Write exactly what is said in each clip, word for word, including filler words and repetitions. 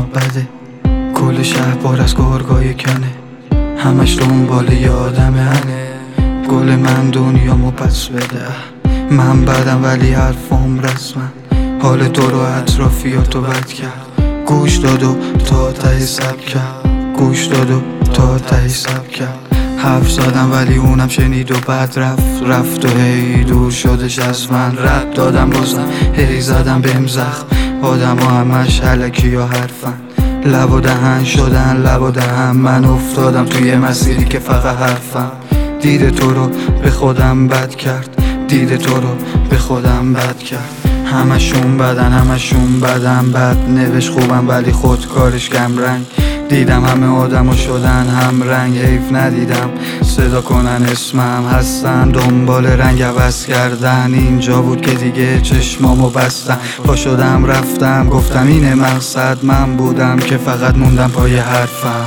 بده. کل شهر پر از گرگای کنه، همش دنبال یه آدم هنه. گل من دنیامو پس بده. من بدم ولی حرفام رسمن، حال تو رو اطرافیاتو بد کرد. گوش داد و تا ته سب کرد، گوش داد و تا ته سب کرد. حرف زدم ولی اونم شنید و بعد رفت رفت و هی دور شدش از من. رد دادم بازم هی زدم بهم زخم. آدم ها همش علکی یا حرفن، لب و دهن شدن لب و دهن. من افتادم توی مسیری که فقط حرفم. دید تو رو به خودم بد کرد، دید تو رو به خودم بد کرد. همشون بدن همشون بدن، بد نوشت خوبم ولی خود کارش کم رنگ. دیدم همه آدمو شدن هم رنگ، حیف ندیدم صدا کنن اسمم. هستن دنبال رنگ عوض کردن، اینجا بود که دیگه چشمامو بستم. پا شدم رفتم گفتم اینه مقصد. من بودم که فقط موندم پای حرفم.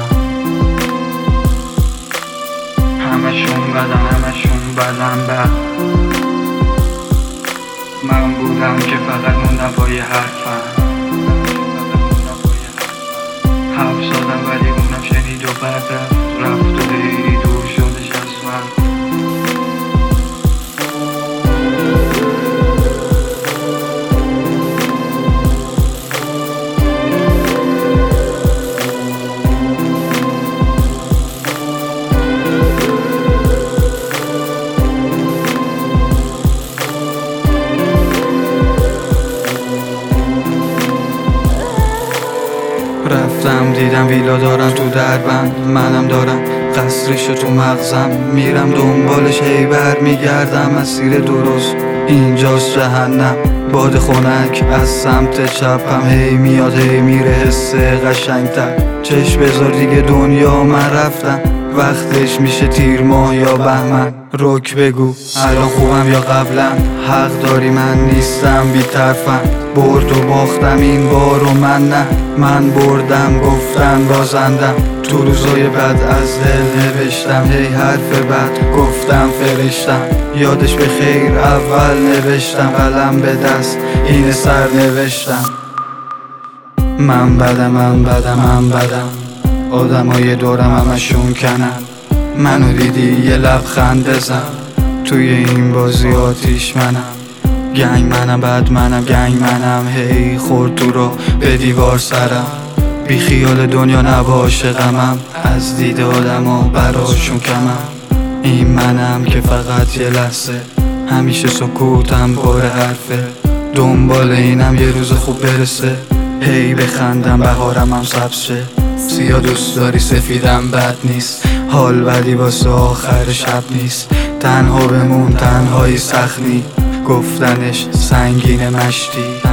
همشون بدن همشون بدن بد. من بودم که فقط موندم پای حرفم. حرف زدم ولی اونم شنید و بعد رفت رفت و هی دور شدش از من. رفتم دیدم ویلا دارن تو دربند، منم دارم قصرش تو مغزم. میرم دنبالش هی بر میگردم، مسیر درست اینجاست جهنم. باد خنک از سمت چپم هی میاد هی میره، حس قشنگتر. چشم بذار دیگه دنیا من رفتم، وقتش میشه تیر ماه یا بهمن. رک بگو الان خوبم یا قبلا، حق داری من نیستم بی طرفم. برد و باختم این بار و من نه، من بردم گفتم بازندم. تو روزای بد از دل نوشتم هی حرف بد گفتم فرشتم. یادش به خیر اول نوشتم، قلم به دست این سر نوشتم. من بدم من بدم من بدم، آدمای دورم همشون کنن. منو دیدی یه لبخند بزن، توی این بازی آتیش منم. گنگ منم بد منم گنگ منم، هی خورد تو رو به دیوار سرم. بی خیال دنیا نباشه غمم، از دید آدما براشون کمم. این منم که فقط یه لحظه همیشه سکوتم پر حرفه. دنبال اینم یه روز خوب برسه، هی بخندم بهارم هم سبز شه. سیاه دوست داری سفیدم بد نیست، حال بدی واسه آخر شب نیست. تنها بمون تنهایی سخت نی، گفتنش سنگین مشتی.